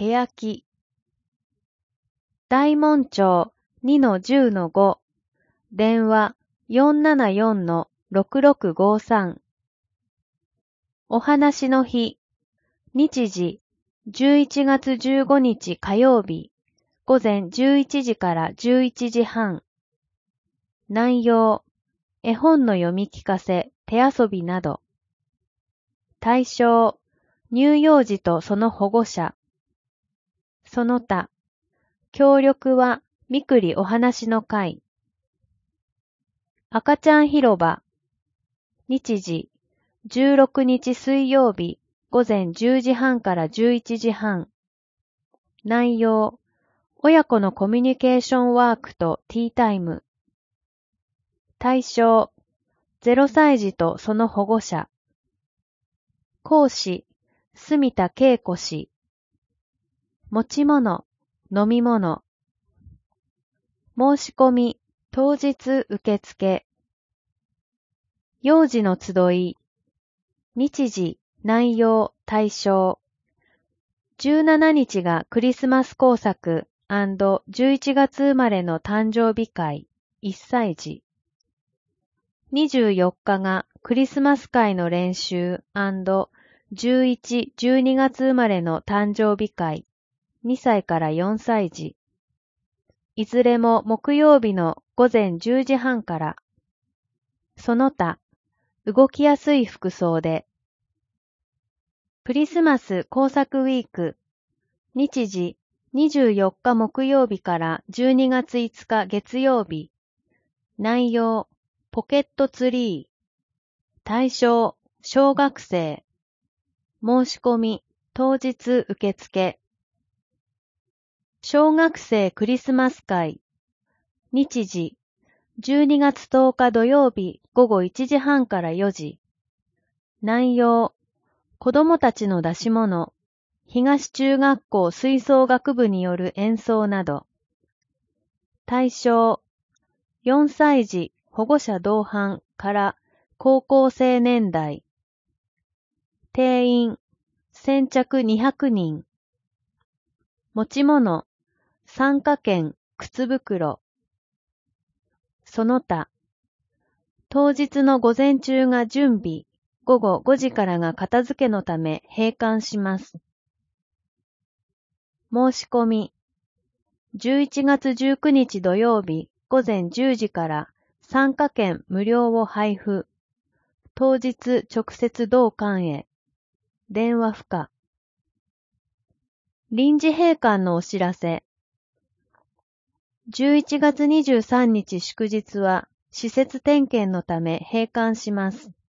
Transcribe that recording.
けやき。大門町 2-10-5 電話 474-6653 お話の日日時11月15日火曜日午前11時から11時半内容絵本の読み聞かせ手遊びなど対象乳幼児とその保護者その他協力はみくりお話の会赤ちゃん広場日時16日水曜日午前10時半から11時半内容親子のコミュニケーションワークとティータイム対象0歳児とその保護者講師住田恵子氏持ち物飲み物申し込み当日受付幼児の集い日時内容対象17日がクリスマス工作&11月生まれの誕生日会1歳児24日がクリスマス会の練習&11、12月生まれの誕生日会2歳から4歳児いずれも木曜日の午前10時半からその他動きやすい服装でクリスマス工作ウィーク日時24日木曜日から12月5日月曜日内容ポケットツリー対象小学生申し込み当日受付小学生クリスマス会日時12月10日土曜日午後1時半から4時内容子どもたちの出し物東中学校吹奏楽部による演奏など対象4歳児保護者同伴から高校生年代定員先着200人持ち物参加券靴袋その他当日の午前中が準備午後5時からが片付けのため閉館します申し込み11月19日土曜日午前10時から参加券無料を配布当日直接同館へ電話不可臨時閉館のお知らせ11月23日祝日は施設点検のため閉館します